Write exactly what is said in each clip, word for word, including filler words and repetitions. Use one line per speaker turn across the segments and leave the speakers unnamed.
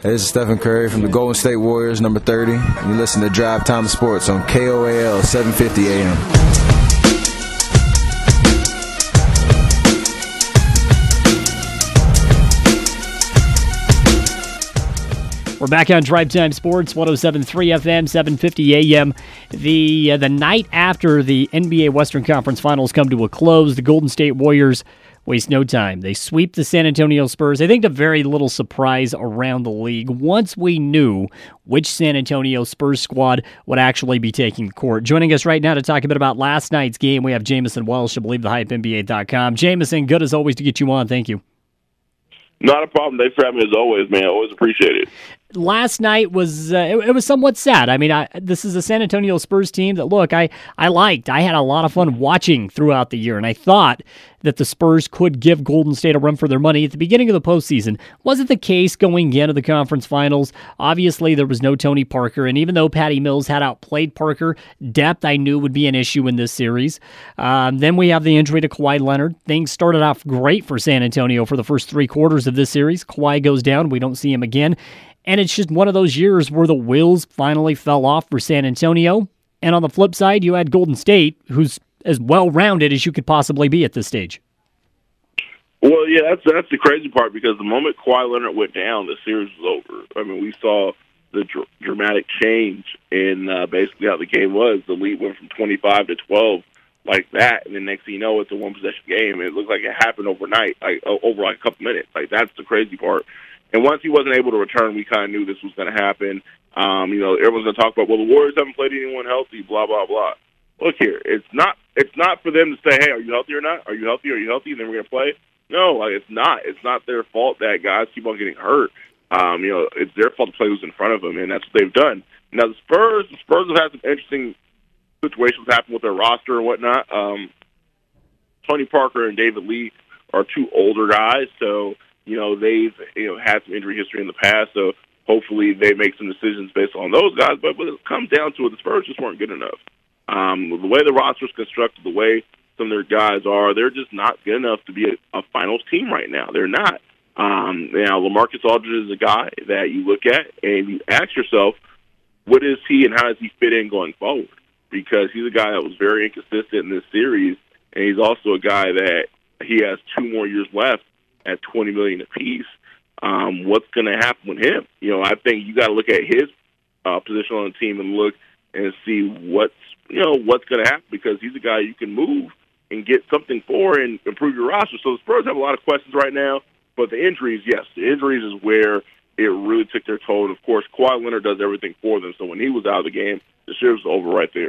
Hey, this is Stephen Curry from the Golden State Warriors, number thirty. And you listen to Drive Time Sports on K O A L seven fifty A M.
We're back on Drive Time Sports, one oh seven point three F M, seven fifty A M. The uh, the night after the N B A Western Conference Finals come to a close, the Golden State Warriors waste no time. They sweep the San Antonio Spurs. I think to very little surprise around the league once we knew which San Antonio Spurs squad would actually be taking court. Joining us right now to talk a bit about last night's game, we have Jamison Welsh of Believe the Hype N B A dot com. Jamison, good as always to get you on. Thank you.
Not a problem. Thanks for having me as always, man. Always appreciate it.
Last night was uh, it, it was somewhat sad. I mean, I, this is a San Antonio Spurs team that, look, I, I liked. I had a lot of fun watching throughout the year, and I thought that the Spurs could give Golden State a run for their money at the beginning of the postseason. Wasn't the case going into the conference finals. Obviously, there was no Tony Parker, and even though Patty Mills had outplayed Parker, depth I knew would be an issue in this series. Um, then we have the injury to Kawhi Leonard. Things started off great for San Antonio for the first three quarters of this series. Kawhi goes down. We don't see him again. And it's just one of those years where the wheels finally fell off for San Antonio. And on the flip side, you had Golden State, who's as well-rounded as you could possibly be at this stage.
Well, yeah, that's that's the crazy part, because the moment Kawhi Leonard went down, the series was over. I mean, we saw the dr- dramatic change in uh, basically how the game was. The lead went from twenty-five to twelve like that, and then next thing you know, it's a one-possession game. It looked like it happened overnight, like over like a couple minutes. Like, that's the crazy part. And once he wasn't able to return, we kind of knew this was going to happen. Um, you know, everyone's going to talk about, well, the Warriors haven't played anyone healthy, blah, blah, blah. Look here, it's not it's not for them to say, hey, are you healthy or not? Are you healthy? Are you healthy? And then we're going to play? No, like, it's not. It's not their fault that guys keep on getting hurt. Um, you know, it's their fault to play who's in front of them, and that's what they've done. Now, the Spurs, the Spurs have had some interesting situations happen with their roster and whatnot. Um, Tony Parker and David Lee are two older guys, so you know, they've you know had some injury history in the past, so hopefully they make some decisions based on those guys. But when it comes down to it, the Spurs just weren't good enough. Um, the way the roster's constructed, the way some of their guys are, they're just not good enough to be a, a finals team right now. They're not. Um, now, LaMarcus Aldridge is a guy that you look at and you ask yourself, what is he and how does he fit in going forward? Because he's a guy that was very inconsistent in this series, and he's also a guy that he has two more years left at twenty million dollars apiece. Um, what's going to happen with him? You know, I think you got to look at his uh, position on the team and look and see what's you know what's going to happen, because he's a guy you can move and get something for and improve your roster. So the Spurs have a lot of questions right now, but the injuries, yes, the injuries is where it really took their toll. And of course, Kawhi Leonard does everything for them. So when he was out of the game, the series was over right there.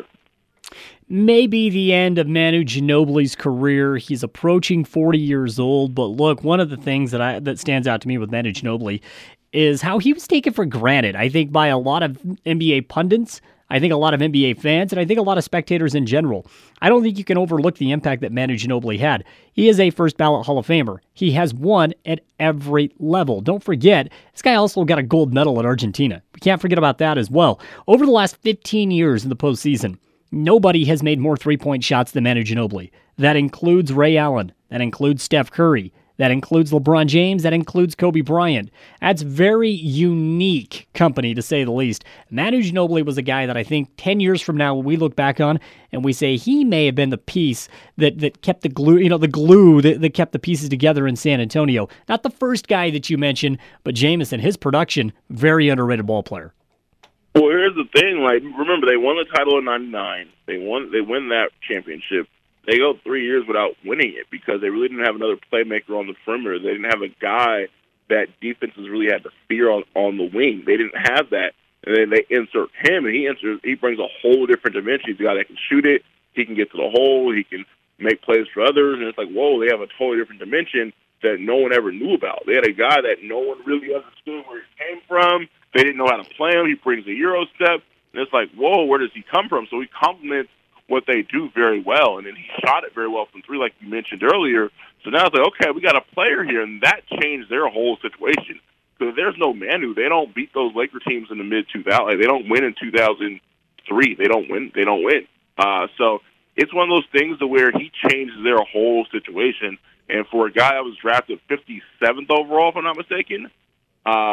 Maybe the end of Manu Ginobili's career. He's approaching forty years old, but look, one of the things that I that stands out to me with Manu Ginobili is how he was taken for granted, I think, by a lot of N B A pundits, I think a lot of N B A fans, and I think a lot of spectators in general. I don't think you can overlook the impact that Manu Ginobili had. He is a first-ballot Hall of Famer. He has won at every level. Don't forget, this guy also got a gold medal at Argentina. We can't forget about that as well. Over the last fifteen years in the postseason, nobody has made more three-point shots than Manu Ginobili. That includes Ray Allen. That includes Steph Curry. That includes LeBron James. That includes Kobe Bryant. That's very unique company, to say the least. Manu Ginobili was a guy that I think ten years from now, when we look back on and we say he may have been the piece that, that kept the glue, you know, the glue that, that kept the pieces together in San Antonio. Not the first guy that you mentioned, but Jamison, his production, very underrated ball player.
Well, here's the thing. Like, remember, they won the title in ninety-nine. They won. They win that championship. They go three years without winning it because they really didn't have another playmaker on the perimeter. They didn't have a guy that defenses really had to fear on, on the wing. They didn't have that. And then they insert him, and he enters, he brings a whole different dimension. He's a guy that can shoot it. He can get to the hole. He can make plays for others. And it's like, whoa, they have a totally different dimension that no one ever knew about. They had a guy that no one really understood where he came from. They didn't know how to play him. He brings a Euro step. And it's like, whoa, where does he come from? So he complements what they do very well. And then he shot it very well from three, like you mentioned earlier. So now it's like, okay, we got a player here. And that changed their whole situation. So if there's no Manu, they don't beat those Laker teams in the mid two thousands. Like, they don't win in two thousand three. They don't win. They don't win. Uh, so it's one of those things to where he changes their whole situation. And for a guy that was drafted fifty-seventh overall, if I'm not mistaken, um,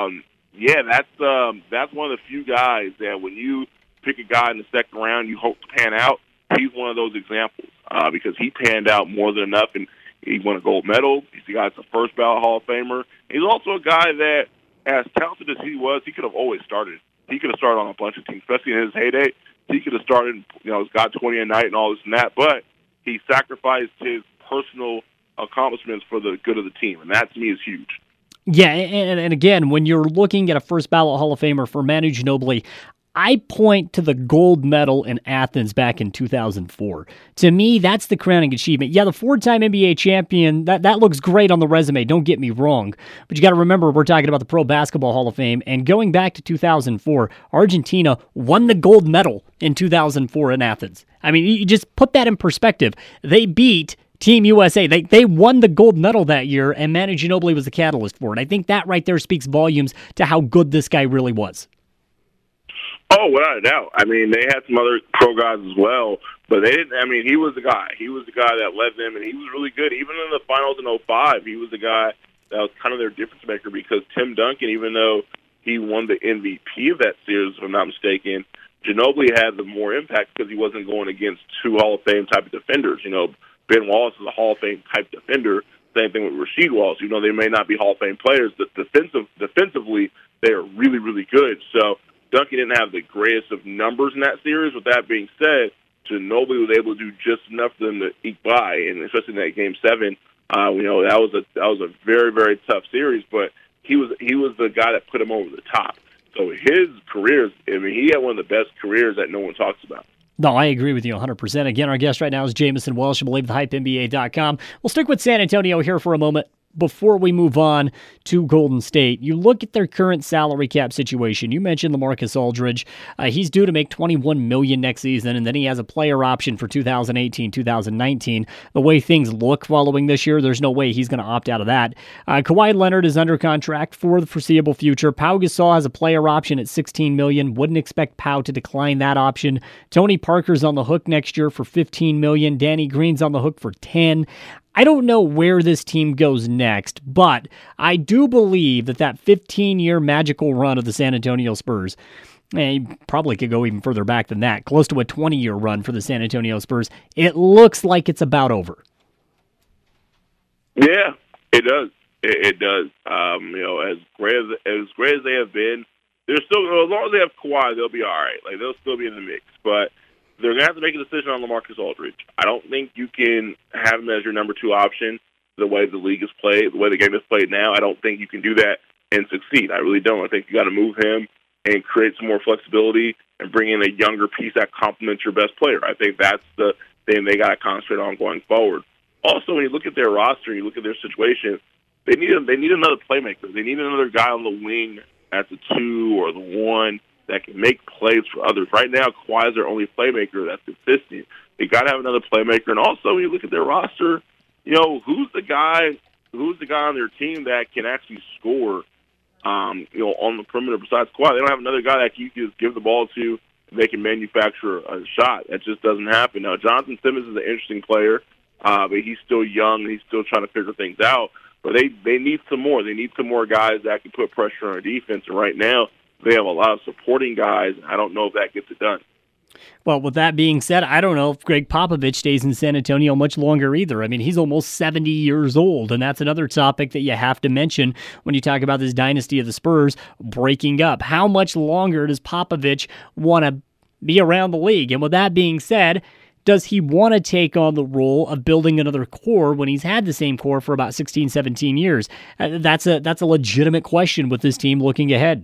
yeah, that's um, that's one of the few guys that when you pick a guy in the second round, you hope to pan out. He's one of those examples uh, because he panned out more than enough, and he won a gold medal. He's a guy that's a first ballot Hall of Famer. He's also a guy that, as talented as he was, he could have always started. He could have started on a bunch of teams, especially in his heyday. He could have started, you know, got twenty a night and all this and that, but he sacrificed his personal accomplishments for the good of the team, and that to me is huge.
Yeah, and, and again, when you're looking at a first ballot Hall of Famer for Manu Ginobili, I point to the gold medal in Athens back in two thousand four. To me, that's the crowning achievement. Yeah, the four-time N B A champion, that, that looks great on the resume, don't get me wrong. But you got to remember, we're talking about the Pro Basketball Hall of Fame, and going back to two thousand four, Argentina won the gold medal in two thousand four in Athens. I mean, you just put that in perspective. They beat Team U S A. They they won the gold medal that year, and Manu Ginobili was the catalyst for it. I think that right there speaks volumes to how good this guy really was.
Oh, without a doubt. I mean, they had some other pro guys as well, but they didn't. I mean, he was the guy. He was the guy that led them, and he was really good. Even in the finals in oh five, he was the guy that was kind of their difference maker because Tim Duncan, even though he won the M V P of that series, if I'm not mistaken, Ginobili had the more impact because he wasn't going against two Hall of Fame type of defenders. You know, Ben Wallace is a Hall of Fame type defender. Same thing with Rasheed Wallace. You know, they may not be Hall of Fame players, but defensive, defensively, they are really, really good. So Duncan didn't have the greatest of numbers in that series. With that being said, Ginobili was able to do just enough for them to eke by, and especially in that Game Seven, uh, you know, that was a that was a very, very tough series. But he was he was the guy that put him over the top. So his career, I mean, he had one of the best careers that no one talks about.
No, I agree with you one hundred percent. Again, our guest right now is Jamison Welsh, I believe the hype N B A dot com. We'll stick with San Antonio here for a moment before we move on to Golden State. You look at their current salary cap situation. You mentioned LaMarcus Aldridge. Uh, he's due to make twenty-one million dollars next season, and then he has a player option for two thousand eighteen, two thousand nineteen. The way things look following this year, there's no way he's going to opt out of that. Uh, Kawhi Leonard is under contract for the foreseeable future. Pau Gasol has a player option at sixteen million dollars. Wouldn't expect Pau to decline that option. Tony Parker's on the hook next year for fifteen million dollars. Danny Green's on the hook for ten. I don't know where this team goes next, but I do believe that that fifteen-year magical run of the San Antonio Spurs, eh, probably could go even further back than that, close to a twenty-year run for the San Antonio Spurs. It looks like it's about over.
Yeah, it does. It, it does. Um, you know, as great as as great as they have been, they're still, as long as they have Kawhi, they'll be all right. Like they'll still be in the mix, but they're going to have to make a decision on LaMarcus Aldridge. I don't think you can have him as your number two option the way the league is played, the way the game is played now. I don't think you can do that and succeed. I really don't. I think you got to move him and create some more flexibility and bring in a younger piece that complements your best player. I think that's the thing they got to concentrate on going forward. Also, when you look at their roster, you look at their situation, they need a, they need another playmaker. They need another guy on the wing at the two or the one that can make plays for others. Right now, Kawhi is their only playmaker that's consistent. They got to have another playmaker. And also, when you look at their roster, you know, who's the guy who's the guy on their team that can actually score, um, you know, on the perimeter besides Kawhi? They don't have another guy that you can just give the ball to and they can manufacture a shot. That just doesn't happen. Now, Jonathan Simmons is an interesting player, uh, but he's still young and he's still trying to figure things out. But they, they need some more. They need some more guys that can put pressure on their defense. And right now, they have a lot of supporting guys. I don't know if that gets it done.
Well, with that being said, I don't know if Greg Popovich stays in San Antonio much longer either. I mean, he's almost seventy years old, and that's another topic that you have to mention when you talk about this dynasty of the Spurs breaking up. How much longer does Popovich want to be around the league? And with that being said, does he want to take on the role of building another core when he's had the same core for about sixteen, seventeen years? Uh, that's a that's a legitimate question with this team looking ahead.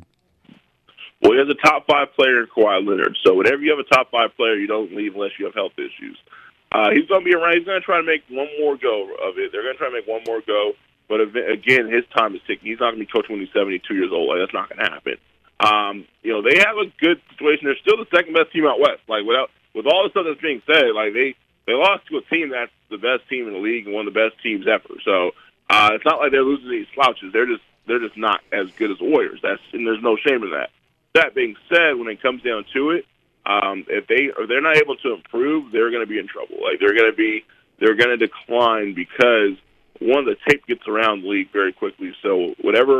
Well, he has a top five player in Kawhi Leonard. So whenever you have a top five player, you don't leave unless you have health issues. Uh, he's going to be around. He's going to try to make one more go of it. They're going to try to make one more go. But again, his time is ticking. He's not going to be coaching when he's seventy-two years old. Like, that's not going to happen. Um, you know, they have a good situation. They're still the second best team out west. Like, without with all the stuff that's being said, like they they lost to a team that's the best team in the league and one of the best teams ever. So uh, it's not like they're losing these slouches. They're just they're just not as good as the Warriors. That's and there's no shame in that. That being said, when it comes down to it, um, if they or they're not able to improve, they're going to be in trouble. Like they're going to be, they're going to decline because one, the tape gets around the league very quickly. So whatever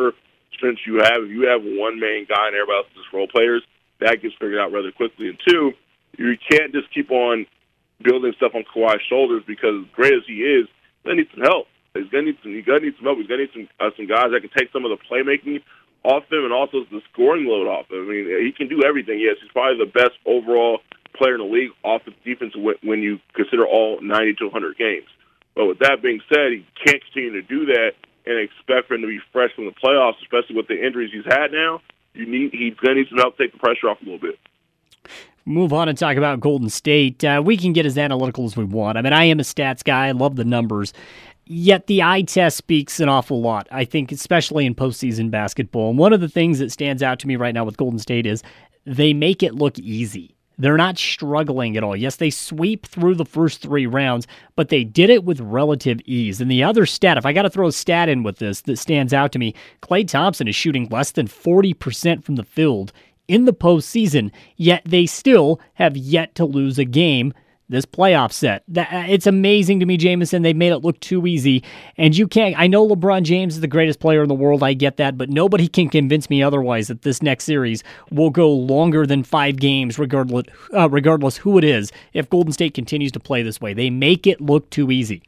since you have if you have one main guy and everybody else is just role players, that gets figured out rather quickly. And two, you can't just keep on building stuff on Kawhi's shoulders because as great as he is, he's gonna need some help. He's gonna need some. He's gonna need some help. He's gonna need some uh, some guys that can take some of the playmaking off him and also the scoring load off him. I mean, he can do everything. Yes, he's probably the best overall player in the league off the defense when you consider all ninety to one hundred games. But with that being said, he can't continue to do that and expect for him to be fresh from the playoffs, especially with the injuries he's had now. You need he's gonna need some help to take the pressure off a little bit.
Move on and talk about Golden State. Uh, we can get as analytical as we want. I mean, I am a stats guy. I love the numbers. Yet the eye test speaks an awful lot, I think, especially in postseason basketball. And one of the things that stands out to me right now with Golden State is they make it look easy. They're not struggling at all. Yes, they sweep through the first three rounds, but they did it with relative ease. And the other stat, if I got to throw a stat in with this that stands out to me, Klay Thompson is shooting less than forty percent from the field in the postseason, yet they still have yet to lose a game this playoff set. That, it's amazing to me, Jameson. They made it look too easy. And you can't, I know LeBron James is the greatest player in the world. I get that, but nobody can convince me otherwise that this next series will go longer than five games, regardless, uh, regardless who it is, if Golden State continues to play this way. They make it look too easy.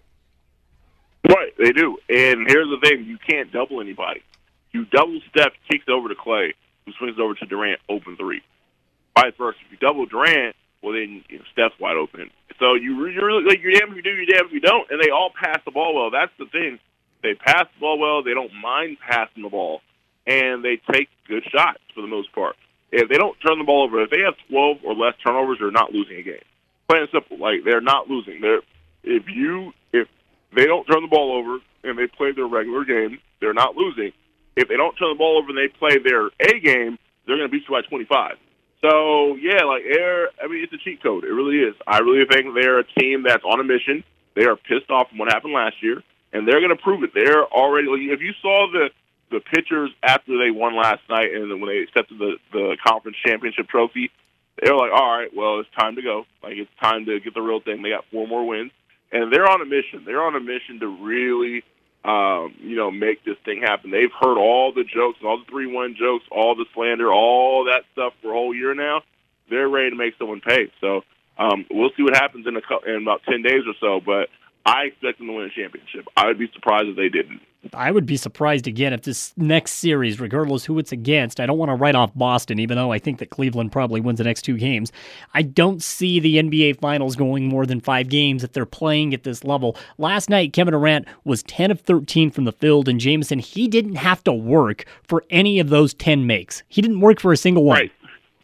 Right, they do. And here's the thing. You can't double anybody. You double Steph, kicks it over to Klay, who swings it over to Durant, open three. Vice versa. If you double Durant, well, then you know, Steph's wide open. So you, you're really, like, you're damn if you do, you're damn if you don't. And they all pass the ball well. That's the thing. They pass the ball well. They don't mind passing the ball. And they take good shots for the most part. If they don't turn the ball over, if they have twelve or less turnovers, they're not losing a game. Plain and simple. Like, they're not losing. They're, if you, if they don't turn the ball over and they play their regular game, they're not losing. If they don't turn the ball over and they play their A game, they're going to beat you by twenty-five. So, yeah, like, they're, I mean, it's a cheat code. It really is. I really think they're a team that's on a mission. They are pissed off from what happened last year, and they're going to prove it. They're already, like, if you saw the, the pictures after they won last night and when they accepted the, the conference championship trophy, they were like, all right, well, it's time to go. Like, it's time to get the real thing. They got four more wins, and they're on a mission. They're on a mission to really Um, you know, make this thing happen. They've heard all the jokes, all the three one jokes, all the slander, all that stuff for a whole year now. They're ready to make someone pay. So um, we'll see what happens in, a, in about ten days or so, but I expect them to win a championship. I would be surprised if they didn't.
I would be surprised again if this next series, regardless who it's against, I don't want to write off Boston, even though I think that Cleveland probably wins the next two games. I don't see the N B A Finals going more than five games if they're playing at this level. Last night, Kevin Durant was ten of thirteen from the field, and Jameson, he didn't have to work for any of those ten makes. He didn't work for a single one.
Right.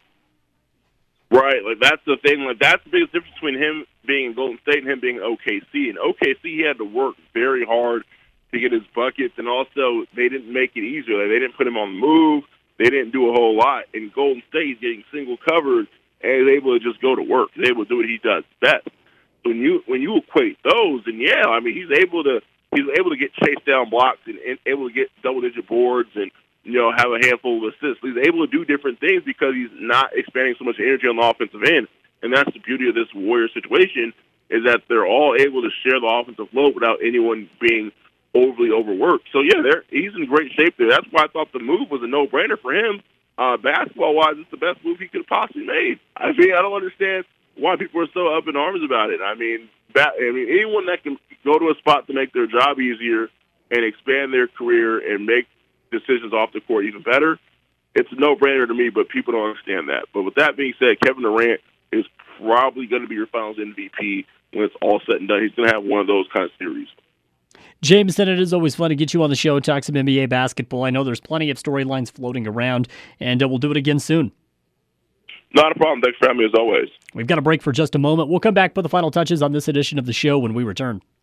Right, like that's the thing. Like that's the biggest difference between him being in Golden State and him being O K C. In O K C, he had to work very hard to get his buckets, and also they didn't make it easier. Like, they didn't put him on the move. They didn't do a whole lot. In Golden State, he's getting single covered and he's able to just go to work. He's able to do what he does best. When you when you equate those, and yeah, I mean he's able to he's able to get chased down blocks and, and able to get double digit boards and you know have a handful of assists. He's able to do different things because he's not expending so much energy on the offensive end, and that's the beauty of this Warrior situation is that they're all able to share the offensive load without anyone being overly overworked. So yeah, they're, he's in great shape there. That's why I thought the move was a no-brainer for him. Uh, basketball-wise, it's the best move he could have possibly made. I mean, I don't understand why people are so up in arms about it. I mean, that, I mean, anyone that can go to a spot to make their job easier and expand their career and make decisions off the court even better, it's a no-brainer to me, but people don't understand that. But with that being said, Kevin Durant is probably going to be your Finals M V P when it's all said and done. He's going to have one of those kind of series.
Jameson, it is always fun to get you on the show, talk some N B A basketball. I know there's plenty of storylines floating around, and uh, we'll do it again soon.
Not a problem. Thanks for having me, as always.
We've got a break for just a moment. We'll come back, put the final touches on this edition of the show when we return.